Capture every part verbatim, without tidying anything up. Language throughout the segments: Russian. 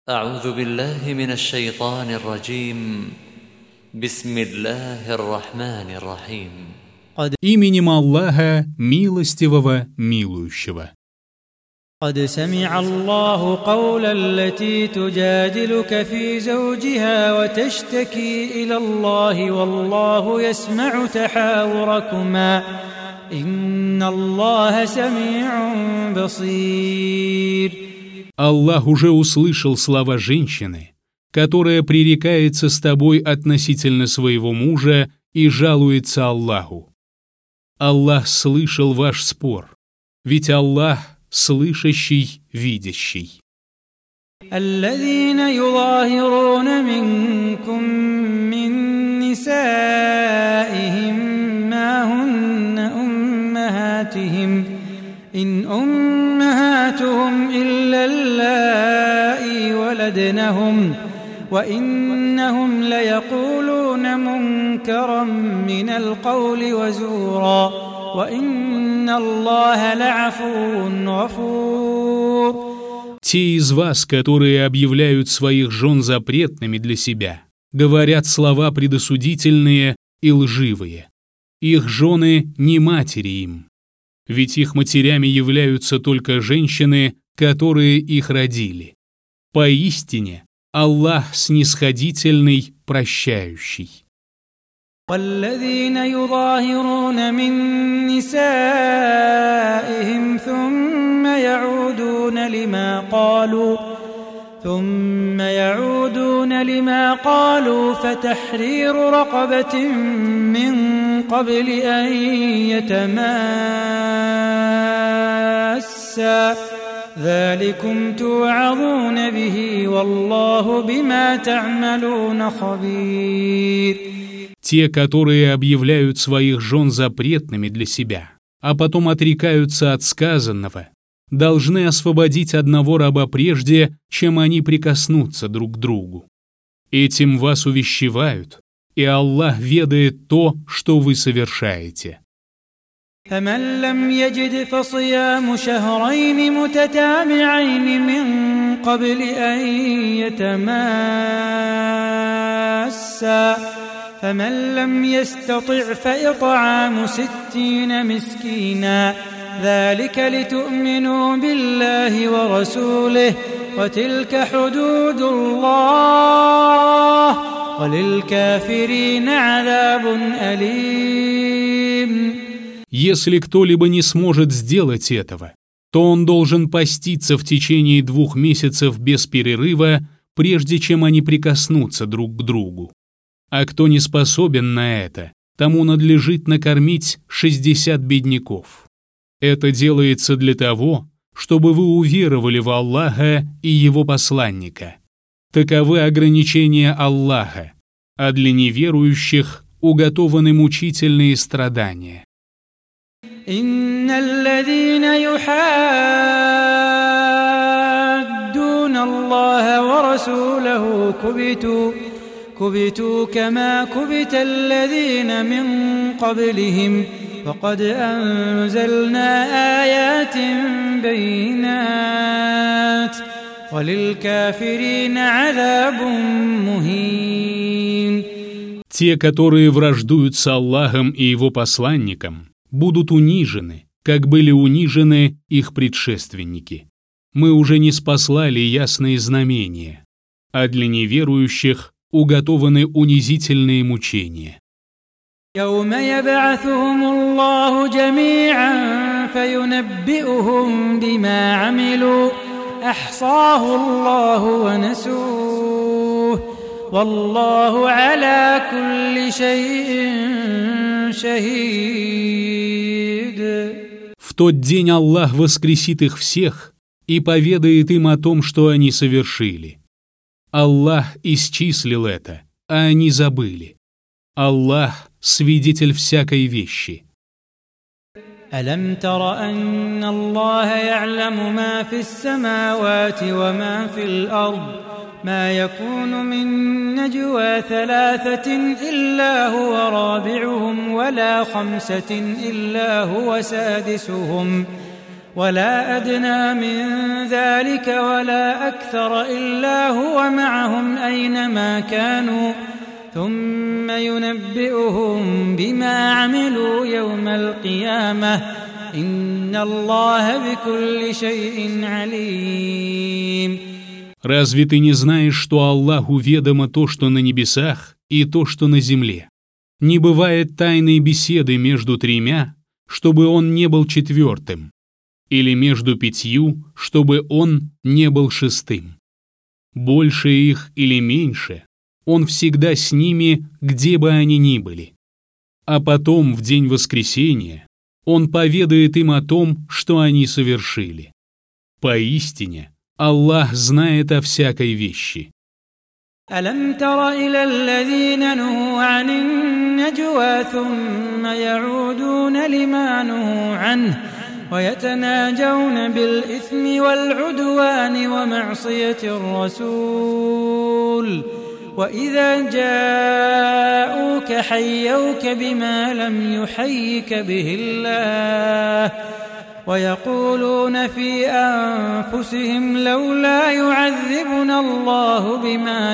أعوذ بالله من الشيطان الرجيم. بسم الله الرحمن الرحيم. Именем Аллаха, милостивого, милующего. قد سمع الله قول التي تجادلك في زوجها وتشتكي إلى الله والله يسمع تحاوركما إن الله سميع بصير. Аллах уже услышал слова женщины, которая пререкается с тобой относительно своего мужа и жалуется Аллаху. Аллах слышал ваш спор, ведь Аллах слышащий, видящий. الذين يظاهرون منكم من نسائهم ما هن أمهاتهم إن أمهاتهم إلا اللائي ولدنهم وإنهم ليقولون منكرا من القول وزورا وإن الله لعفو غفور. Те из вас, которые объявляют своих жен запретными для себя, говорят слова предосудительные и лживые. Их жены не матери им, ведь их матерями являются только женщины, которые их родили. Поистине, Аллах снисходительный, прощающий. والذين يظاهرون من نسائهم ثم يعودون لما قالوا ثم يعودون لما قالوا فتحرير رقبة من قبل أن يتماسا ذلكم توعظون به والله بما تعملون خبير. Те, которые объявляют своих жен запретными для себя, а потом отрекаются от сказанного, должны освободить одного раба прежде, чем они прикоснутся друг к другу. Этим вас увещевают, и Аллах ведает то, что вы совершаете. فمن لم يجد فصيام شهرين متتابعين من قبل أن يتماسا فمن لم يستطع فإطعام ستين مسكينا ذلك لتؤمنوا بالله ورسوله وتلك حدود الله وللكافرين عذاب أليم. Если кто-либо не сможет сделать этого, то он должен поститься в течение двух месяцев без перерыва, прежде чем они прикоснутся друг к другу. А кто не способен на это, тому надлежит накормить шестьдесят бедняков. Это делается для того, чтобы вы уверовали в Аллаха и Его посланника. Таковы ограничения Аллаха, а для неверующих уготованы мучительные страдания. إن الذين يحادون الله ورسوله كبتوا كبتوا كما كبت الذين من قبلهم وقد أنزلنا آيات بينات وللكافرين عذاب مهين. Те, которые враждуют с Аллахом и Его посланником, будут унижены, как были унижены их предшественники. Мы уже не спаслали ясные знамения, а для неверующих уготованы унизительные мучения. يوم يبعثهم الله جميعا فينبئهم بما عملوا أحصاه الله ونسوه والله على كل شيء شهيد. В тот день Аллах воскресит их всех и поведает им о том, что они совершили. Аллах исчислил это, а они забыли. Аллах — свидетель всякой вещи. ألم تر أن الله يعلم ما في السماوات وما في الأرض ما يكون من نجوى ثلاثة إلا هو رابعهم ولا خمسة إلا هو سادسهم ولا أدنى من ذلك ولا أكثر إلا هو معهم أينما كانوا ثم ينبئهم بما عملوا يوم القيامة إن الله بكل شيء عليم. Разве ты не знаешь, что Аллаху ведомо то, что на небесах, и то, что на земле? Не бывает тайной беседы между тремя, чтобы он не был четвертым, или между пятью, чтобы он не был шестым. Больше их или меньше, он всегда с ними, где бы они ни были. А потом, в день воскресения, он поведает им о том, что они совершили. Поистине, Аллах знает о всякой вещи. ألم تر إلى الذين نهوا عن النجوى ثم يعودون لما نهوا عنه ويتناجون بالإثم والعدوان ومعصية الرسول وإذا جاءوك حيوك بما لم يحيك به الله ويقولون في أنفسهم لولا يعذبنا الله بما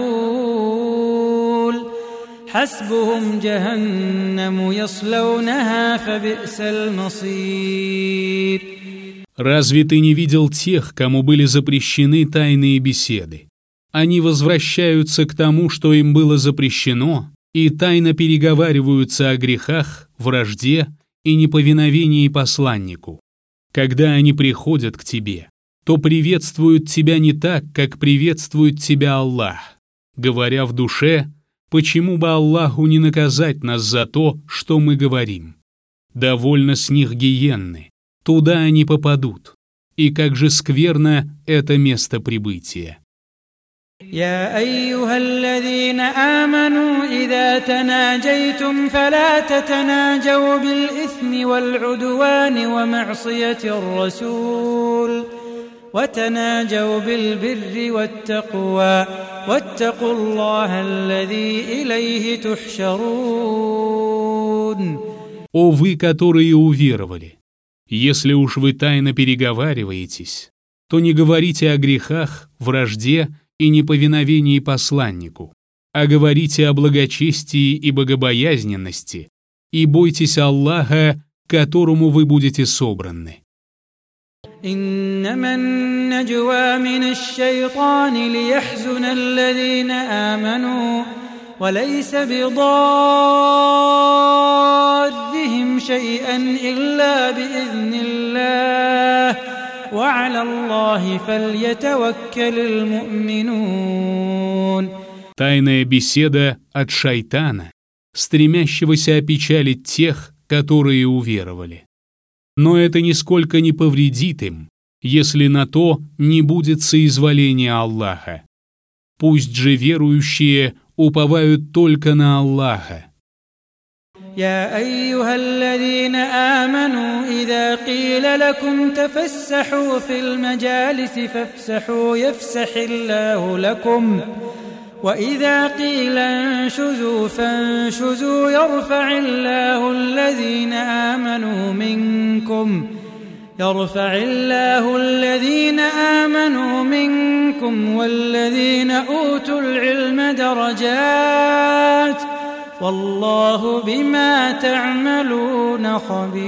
نقول حسبهم جهنم يصلونها فبئس المصير. Разве ты не видел тех, кому были запрещены тайные беседы? Они возвращаются к тому, что им было запрещено, и тайно переговариваются о грехах, вражде и неповиновении посланнику. Когда они приходят к тебе, то приветствуют тебя не так, как приветствует тебя Аллах, говоря в душе, почему бы Аллаху не наказать нас за то, что мы говорим. Довольно с них гиенны, туда они попадут, и как же скверно это место прибытия. يا أيها الذين آمنوا إذا تناجيتم فلا تتناجوا بالإثم والعدوان ومعصية الرسول وتناجوا بالبر والتقوى واتقوا الله الذي إليه تحشرون. О вы, которые уверовали, если уж вы тайно переговариваетесь, то не говорите о грехах, вражде и неповиновении посланнику, а говорите о благочестии и богобоязненности, и бойтесь Аллаха, к которому вы будете собраны. إنما النجوى من الشيطان ليحزن الذين آمنوا وليس بضارهم شيئا إلا بإذن الله وعلى الله فليتوكل المؤمنون. Тайная беседа от шайтана, стремящегося опечалить тех, которые уверовали. Но это нисколько не повредит им, если на то не будет соизволения Аллаха. Пусть же верующие уповают только на Аллаха. يا أيها الذين آمنوا إذا قيل لكم تفسحوا في المجالس فافسحوا يفسح الله لكم وإذا قيل انشزوا فانشزوا يرفع الله الذين آمنوا منكم يرفع الله الذين آمنوا منكم والذين أوتوا العلم درجات والله بما تعملون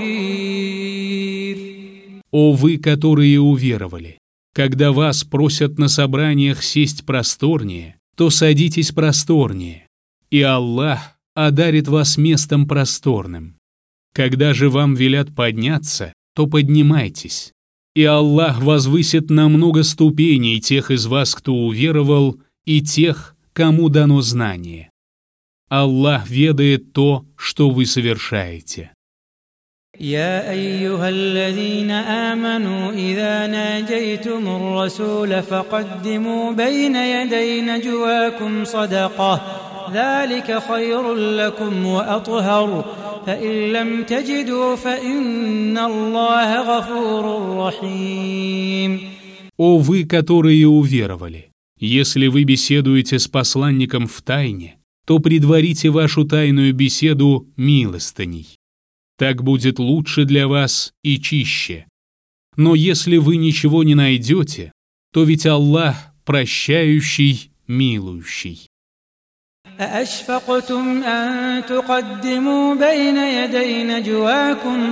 خبير. О вы, которые уверовали, когда вас просят на собраниях сесть просторнее, то садитесь просторнее, и Аллах одарит вас местом просторным. Когда же вам велят подняться, то поднимайтесь, и Аллах возвысит на много ступеней тех из вас, кто уверовал, и тех, кому дано знание. Аллах ведает то, что вы совершаете. يا أيها الذين آمنوا إذا ناجيتم الرسول فقدموا بين يدي نجواكم صدقة ذلك خير لكم وأطهر فإن لم تجدوا فإن الله غفور رحيم. О вы, которые уверовали, если вы беседуете с посланником в тайне, то предварите вашу тайную беседу милостыней. Так будет лучше для вас и чище. Но если вы ничего не найдете, то ведь Аллах прощающий, милующий. أأشفقتم أن تقدموا بين يدي نجواكم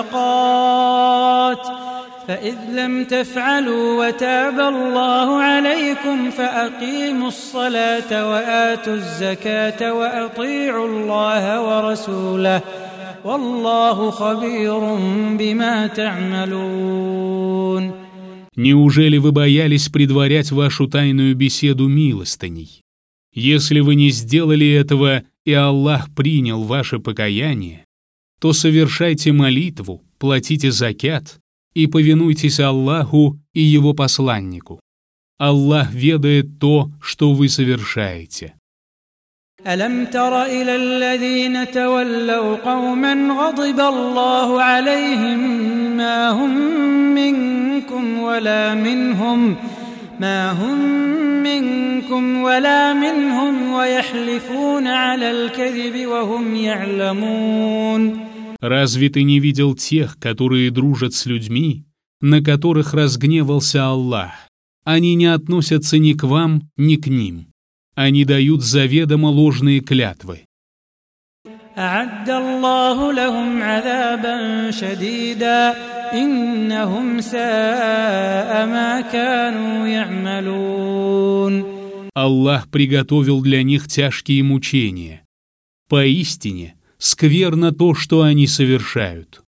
صدقات فإذ لم تفعلوا وتاب الله عليكم فأقيموا الصلاة وآتوا الزكاة وأطيعوا الله ورسوله والله خبير بما تعملون. Неужели вы боялись предварять вашу тайную беседу милостыней? Если вы не сделали этого, и Аллах принял ваше покаяние, то совершайте молитву, платите закят и повинуйтесь Аллаху и Его посланнику. Аллах ведает то, что вы совершаете. ألم تر إلى الذين تولوا قوما غضب الله عليهم ما هم منكم ولا منهم ما هم منكم ولا منهم ويحلفون على الكذب وهم يعلمون. Разве ты не видел тех, которые дружат с людьми, на которых разгневался Аллах? Они не относятся ни к вам, ни к ним. Они дают заведомо ложные клятвы. أعد الله لهم عذابا شديدا إنهم ساء ما كانوا يعملون. Аллах приготовил для них тяжкие мучения. Поистине, скверно то, что они совершают.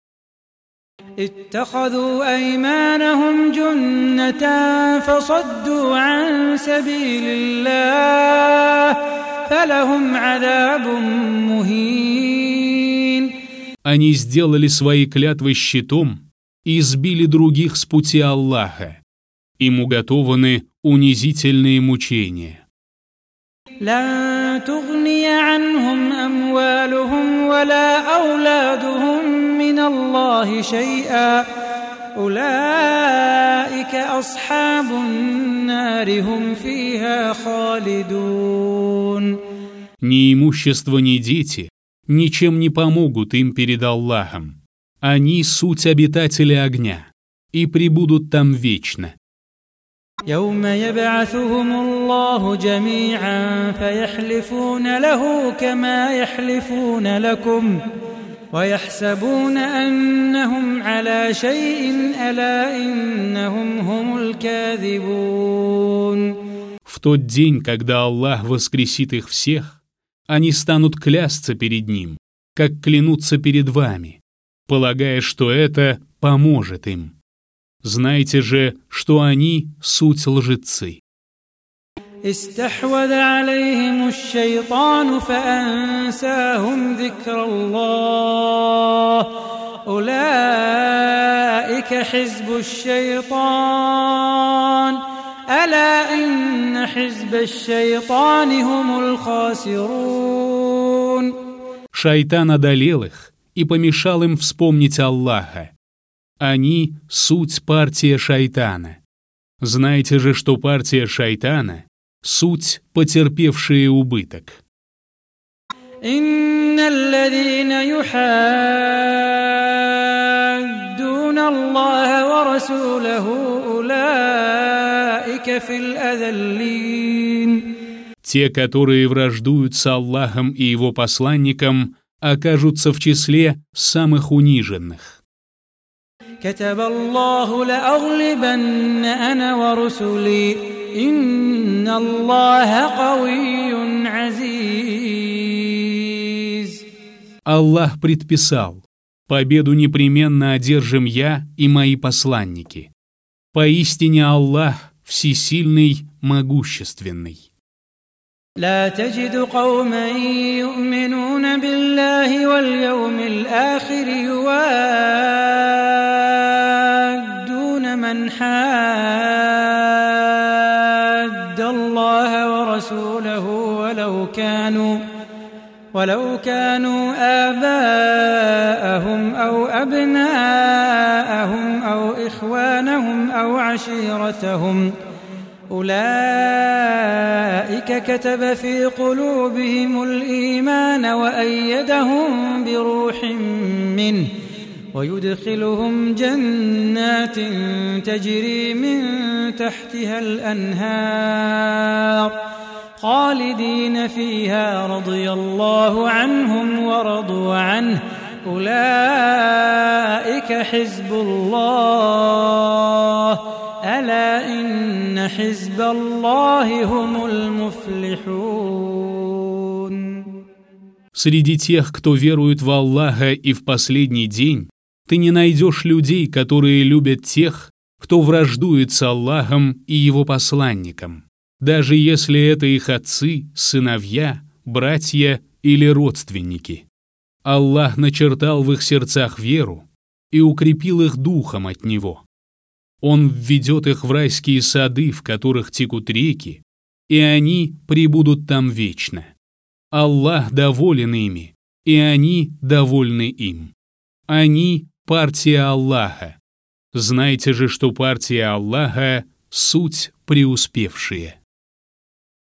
اتخذوا أيمانهم جنة فصدوا عن سبيل الله فلهم عذاب مهين. Они сделали свои клятвы щитом и сбили других с пути Аллаха. Им уготованы унизительные мучения. لن تغني عنهم أموالهم ولا أولادهم من الله شيئا أولئك أصحاب النار هم فيها خالدون. Ни имущество, ни дети ничем не помогут им перед Аллахом. Они суть обитатели огня и пребудут там вечно. يوم يبعثهم الله جميعا فيحلفون له كما يحلفون لكم ويحسبون أنهم على شيء ألا إنهم هم الكاذبون. В тот день, когда Аллах воскресит их всех, они станут клясться перед Ним, как клянутся перед вами, полагая, что это поможет им. Знайте же, что они суть лжецы. استحوذ عليهم الشيطان فأنساهم ذكر الله أولئك حزب الشيطان ألا إن حزب الشيطان هم الخاسرون. Шайтан одолел их и помешал им вспомнить Аллаха. Они — суть партия шайтана. Знайте же, что партия шайтана — суть потерпевшие убыток. إن الذين يحادون الله ورسوله أولئك في الأذلين. Те, которые враждуют с Аллахом и Его посланником, окажутся в числе самых униженных. كتب الله لأغلبن أنا ورسلي إن الله قوي عزيز. Аллах предписал: победу непременно одержим я и мои посланники. Поистине Аллах всесильный, могущественный. لا تجد قوما يؤمنون بالله واليوم الآخر يوادون من حاد الله ورسوله ولو كانوا ولو كانوا آباءهم أو أبناءهم أو إخوانهم أو عشيرتهم أولئك كتب في قلوبهم الإيمان وأيدهم بروح منه ويدخلهم جنات تجري من تحتها الأنهار خالدين فيها رضي الله عنهم ورضوا عنه أولئك حزب الله ألا إن حزب الله هم المفلحون. Среди тех, кто верует в Аллаха и в последний день, ты не найдешь людей, которые любят тех, кто враждует с Аллахом и его посланником, даже если это их отцы, сыновья, братья или родственники. Аллах начертал в их сердцах веру и укрепил их духом от Него. Он введет их в райские сады, в которых текут реки, и они пребудут там вечно. Аллах доволен ими, и они довольны им. Они – партия Аллаха. Знайте же, что партия Аллаха – суть преуспевшие.